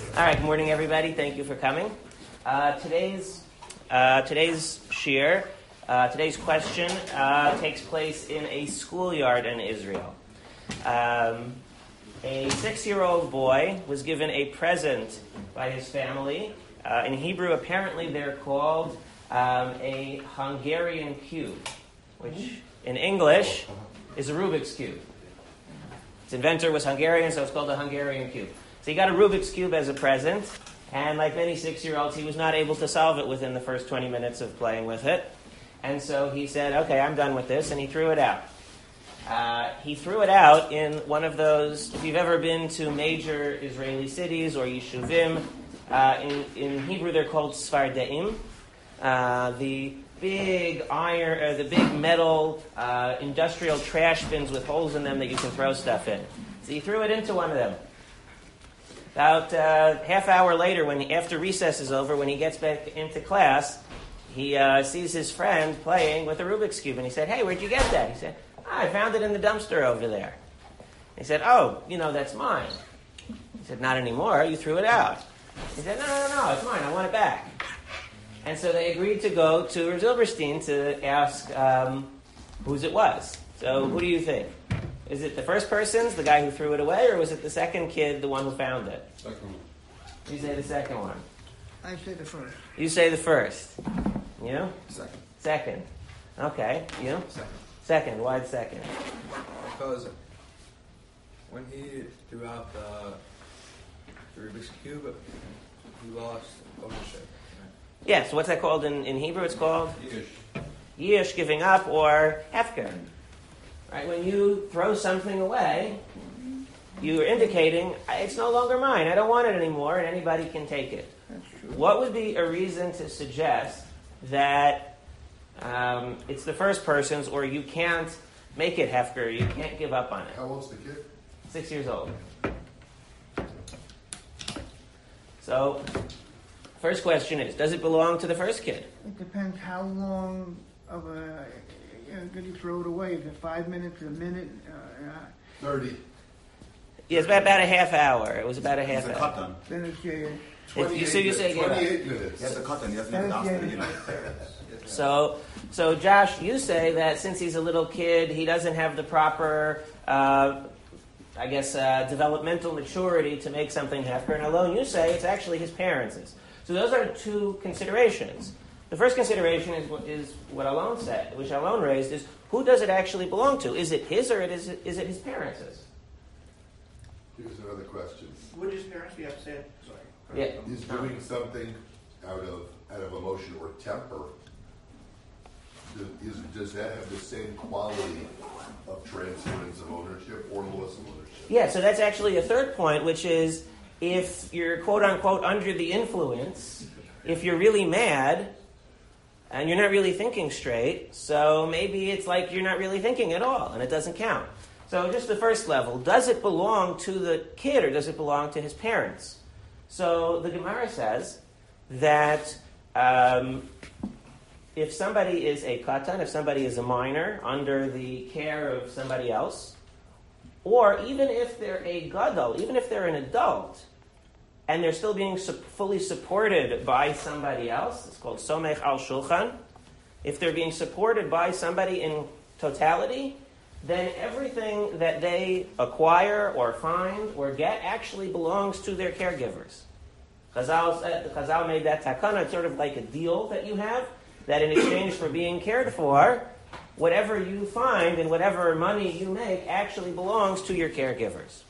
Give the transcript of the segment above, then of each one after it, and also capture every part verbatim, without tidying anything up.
All right, good morning, everybody. Thank you for coming. Uh, today's uh, today's shir, uh, today's question uh, takes place in a schoolyard in Israel. Um, a six-year-old boy was given a present by his family. Uh, in Hebrew, apparently, they're called um, a Hungarian cube, which in English is a Rubik's cube. Its inventor was Hungarian, so it's called a Hungarian cube. So he got a Rubik's cube as a present, and like many six-year-olds, he was not able to solve it within the first twenty minutes of playing with it. And so he said, okay, I'm done with this, and he threw it out. Uh, he threw it out in one of those, if you've ever been to major Israeli cities or yeshuvim, uh, in, in Hebrew they're called Sfardeim, uh, the big iron, or the big metal uh, industrial trash bins with holes in them that you can throw stuff in. So he threw it into one of them. About uh, half hour later, when he, after recess is over, when he gets back into class, he uh, sees his friend playing with a Rubik's Cube, and he said, hey, where'd you get that? He said, oh, I found it in the dumpster over there. He said, oh, you know, that's mine. He said, not anymore, you threw it out. He said, no, no, no, no, it's mine, I want it back. And so they agreed to go to Rav Zilberstein to ask um, whose it was. So who do you think? Is it the first person's, the guy who threw it away, or was it the second kid, the one who found it? Second one. You say the second one. I say the first. You say the first. You? Second. Second. Okay. You? Second. Second. Why the second? Because when he threw out the, the Rubik's Cube, he lost ownership. Yeah, so what's that called in, in Hebrew? It's called? Yish. Yish, giving up, or hefker. Right? When you throw something away, you're indicating, it's no longer mine, I don't want it anymore, and anybody can take it. That's true. What would be a reason to suggest that um, it's the first person's, or you can't make it hefker, you can't give up on it? How old's the kid? Six years old. So, first question is, does it belong to the first kid? It depends how long of a, you know, did he throw it away? Is it five minutes, a minute? Uh, uh, Thirty. Yeah, it's about, about a half hour. It was about a half He's a hour. cotton. then it's, uh, If you, so you say, Twenty-eight yeah. minutes. He has a cotton. He doesn't need That the is, after, you know. So, so Josh, you say that since he's a little kid, he doesn't have the proper, uh, I guess, uh, developmental maturity to make something hefker. And alone, you say it's actually his parents'. So those are two considerations. The first consideration is what, is what Alon said, which Alon raised, is who does it actually belong to? Is it his or it is, is it his parents'? Here's another question. Would his parents be upset? Sorry. Yeah. Is doing something out of out of emotion or temper, does, is, does that have the same quality of transference of ownership or loss of ownership? Yeah, so that's actually a third point, which is if you're quote-unquote under the influence, if you're really mad, and you're not really thinking straight, so maybe it's like you're not really thinking at all, and it doesn't count. So just the first level, does it belong to the kid, or does it belong to his parents? So the Gemara says that um, if somebody is a katan, if somebody is a minor under the care of somebody else, or even if they're a gadol, even if they're an adult, and they're still being su- fully supported by somebody else, it's called somech al shulchan, if they're being supported by somebody in totality, then everything that they acquire or find or get actually belongs to their caregivers. Chazal, said, Chazal made that takana, it's sort of like a deal that you have, that in exchange for being cared for, whatever you find and whatever money you make actually belongs to your caregivers.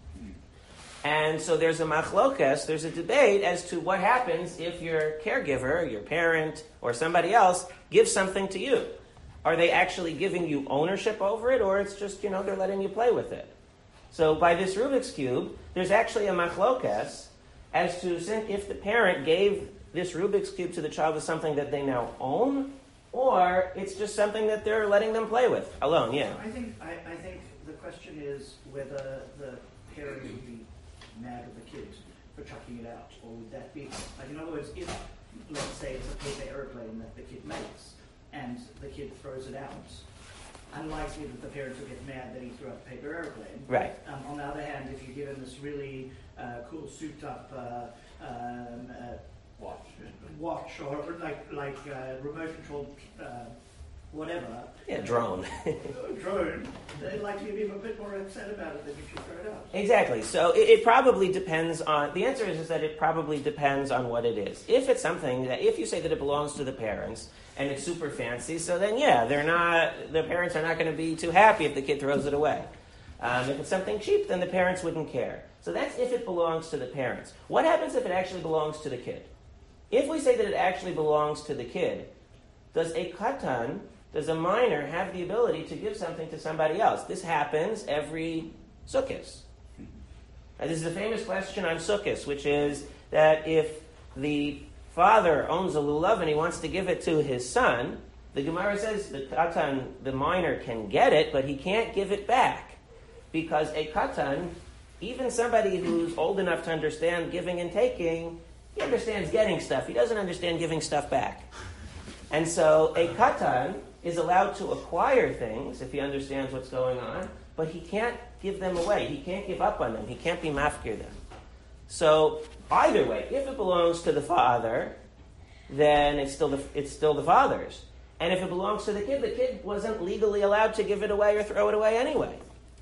And so there's a machlokas, there's a debate as to what happens if your caregiver, your parent, or somebody else gives something to you. Are they actually giving you ownership over it, or it's just, you know, they're letting you play with it? So by this Rubik's Cube, there's actually a machlokas as to if the parent gave this Rubik's Cube to the child as something that they now own, or it's just something that they're letting them play with alone, yeah. I think I, I think the question is whether the parent would be mad at the kid for chucking it out, or would that be, like, in other words, if, let's say, it's a paper airplane that the kid makes, and the kid throws it out, unlikely that the parents will get mad that he threw out the paper airplane. Right. Um, on the other hand, if you give him this really uh, cool souped-up uh, um, uh, Watch. watch or like like uh, remote-controlled uh, whatever, Yeah, drone. drone, they're likely to be a bit more upset about it than if you throw it out. Exactly. So it, it probably depends on, the answer is, is that it probably depends on what it is. If it's something that, if you say that it belongs to the parents and it's super fancy, so then yeah, they're not, the parents are not going to be too happy if the kid throws it away. Um, if it's something cheap, then the parents wouldn't care. So that's if it belongs to the parents. What happens if it actually belongs to the kid? If we say that it actually belongs to the kid, does a katan, does a minor have the ability to give something to somebody else? This happens every Sukkot. And this is a famous question on Sukkot, which is that if the father owns a lulav and he wants to give it to his son, the Gemara says the katan, the minor, can get it, but he can't give it back. Because a katan, even somebody who's old enough to understand giving and taking, he understands getting stuff. He doesn't understand giving stuff back. And so a katan is allowed to acquire things if he understands what's going on, but he can't give them away. He can't give up on them. He can't be mafkir them. So either way, if it belongs to the father, then it's still the, it's still the father's. And if it belongs to the kid, the kid wasn't legally allowed to give it away or throw it away anyway.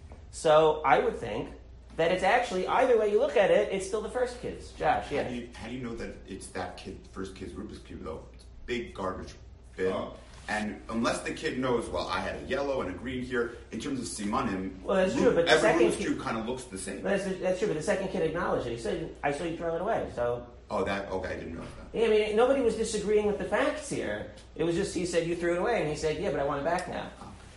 So I would think that it's actually, either way you look at it, it's still the first kid's. Josh, yeah. How do you, how do you know that it's that kid, first kid's Rubik's Cube, though? It's a big garbage bin. Oh. And unless the kid knows, well, I had a yellow and a green here, in terms of simanim, Well, that's true, but the every second Rubik's kid- Cube kind of looks the same. But that's, that's true, but the second kid acknowledged it. He said, I saw you throw it away. So, Oh, that, okay, I didn't know that. yeah, I mean, nobody was disagreeing with the facts here. It was just he said, you threw it away, and he said, yeah, but I want it back now.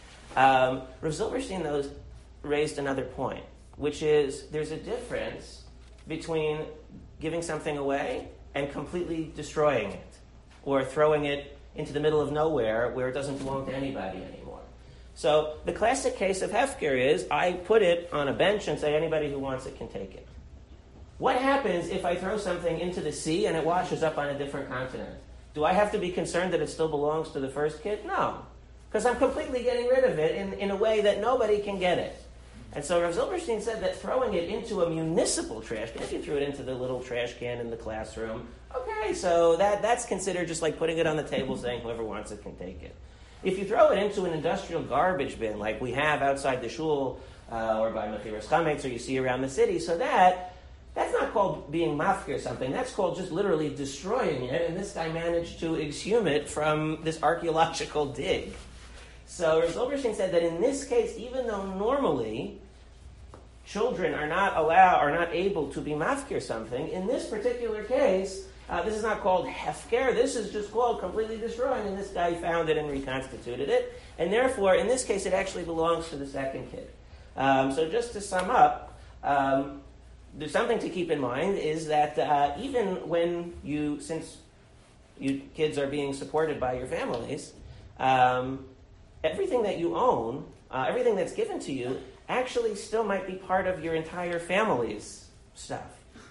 Um, Rav Zilberstein, though, raised another point, which is there's a difference between giving something away and completely destroying it, or throwing it into the middle of nowhere where it doesn't belong to anybody anymore. So the classic case of hefker is I put it on a bench and say anybody who wants it can take it. What happens if I throw something into the sea and it washes up on a different continent? Do I have to be concerned that it still belongs to the first kid? No, because I'm completely getting rid of it in, in a way that nobody can get it. And so Rav Zilberstein said that throwing it into a municipal trash can, if you threw it into the little trash can in the classroom, okay, so that, that's considered just like putting it on the table saying whoever wants it can take it. If you throw it into an industrial garbage bin like we have outside the shul uh, or by Mechiras Chametz or you see around the city, so that, that's not called being mafkir something, that's called just literally destroying it, and this guy managed to exhume it from this archaeological dig. So Rav Zilberstein said that in this case, even though normally children are not allowed, are not able to be mafkir something, in this particular case, uh, this is not called hefker, this is just called completely destroying, and this guy found it and reconstituted it, and therefore, in this case, it actually belongs to the second kid. Um, so just to sum up, um, there's something to keep in mind is that uh, even when you, since you kids are being supported by your families, um, everything that you own, uh, everything that's given to you, actually still might be part of your entire family's stuff.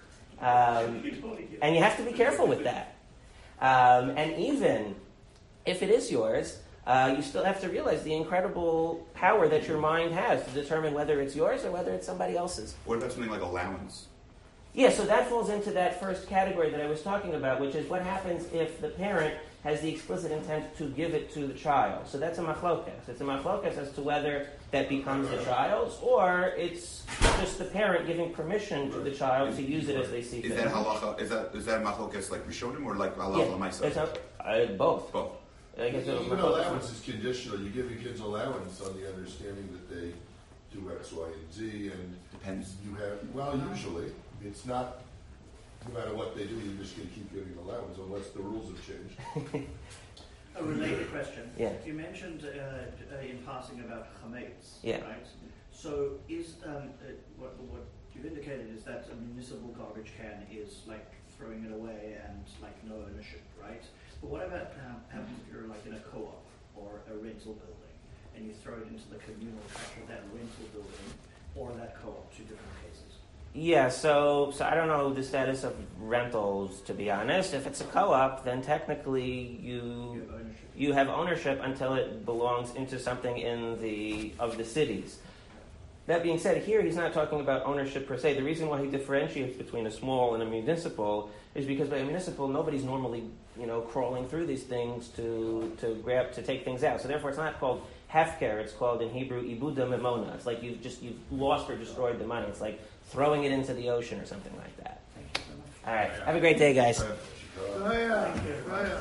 Um, and you have to be careful with that. Um, and even if it is yours, uh, you still have to realize the incredible power that your mind has to determine whether it's yours or whether it's somebody else's. What about something like allowance? Yeah, so that falls into that first category that I was talking about, which is what happens if the parent has the explicit intent to give it to the child. So that's a machlokas. It's a machlokas as to whether that becomes the child's or it's just the parent giving permission to the child to use it as they see fit. Is that halacha? Is that is that machlokas like rishonim or like halacha Yeah, l'maisa? it's a, uh, both. Both. I guess it's Even machlokas. allowance is conditional. You give your kids allowance on the understanding that they do X, Y, and Z, and Depends. you have, well, usually, it's not, no matter what they do, you're just going to keep giving allowance unless the rules have changed. A related question. Yeah. You mentioned uh, uh, in passing about chametz, Yeah. right? So is um, uh, what, what you've indicated is that a municipal garbage can is like throwing it away and like no ownership, right? But what about um, happens if you're like in a co-op or a rental building and you throw it into the communal trash of that rental building or that co-op, two different cases? Yeah, so so I don't know the status of rentals, to be honest. If it's a co-op, then technically you You have ownership. you have ownership until it belongs into something in the of the cities. That being said, here he's not talking about ownership per se. The reason why he differentiates between a small and a municipal is because by a municipal, nobody's normally, you know, crawling through these things to to grab to take things out. So therefore, it's not called hefker. It's called in Hebrew ibuda memona. It's like you've just you've lost or destroyed the money. It's like throwing it into the ocean or something like that. Thank you so much. All right. Have a great day, guys. Oh, yeah. Oh, yeah.